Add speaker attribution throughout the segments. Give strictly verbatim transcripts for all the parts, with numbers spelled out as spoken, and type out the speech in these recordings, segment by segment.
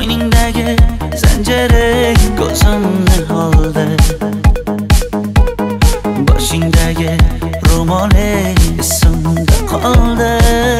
Speaker 1: Bo'yningdagi zanjiring ko'zimni oldi, boshingdagi ro'moling esimda qoldi.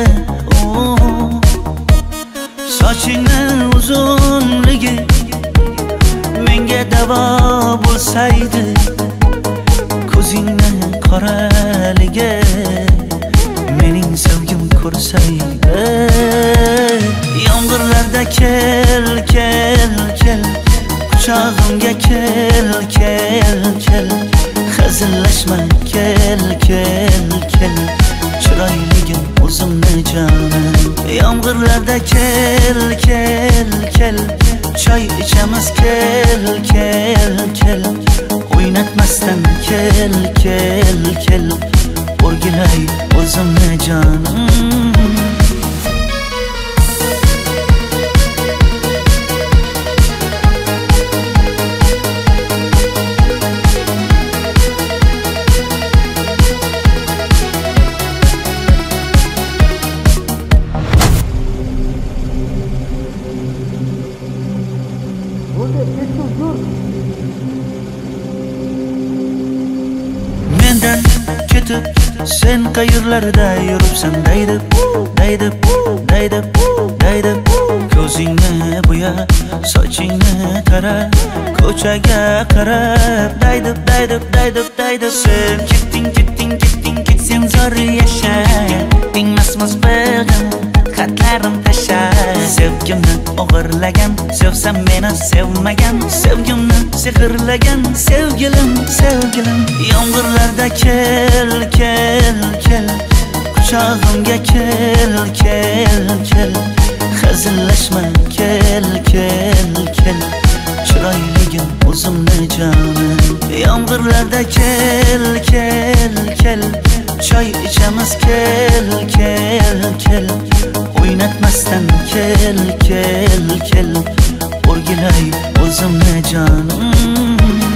Speaker 1: Sochingni uzunligi menga davo bo'lsaydi, ko'zingni qoraligi mening sevgim ko'rsaydi. Yomg'irlarda kel, kel, kel, quchog'imga kel, kel, kel, hazillashma kel, kel, kel, chiroyligim o'zimni jonim. Yomg'irlarda kel, kel, kel, choy ichamiz kel, kel, kel, o'ynatmasdan kel, kel, kel, o'rgilay o'zimni jonim. Mendan ketib sen qayerlarda yuribsan deydi, deydi, deydi, deydi. Ko'zingni bo'ya, sochingni tara, ko'chaga qarab deydi, deydi, deydi, deydi. Sen ketding, ketding, ketding, ketsen zo'r yasha, tingmasmiz beg'im xatlarim tasha. Sevgimni o'g'irlagan, sevsam meni sevmagan, sevgimni sehrlagan sevgilim, sevgilim. Yomg'irlarda kel, kel, kel, quchog'imga kel, kel, kel, hazillashma kel, kel, kel, chiroyligim o'zimni jonim. Yomg'irlarda kel, kel, kel, choy ichamiz kel, kel, kel, o'ynatmasdan kel, kel, kel, o'rgilay o'zimni jonim.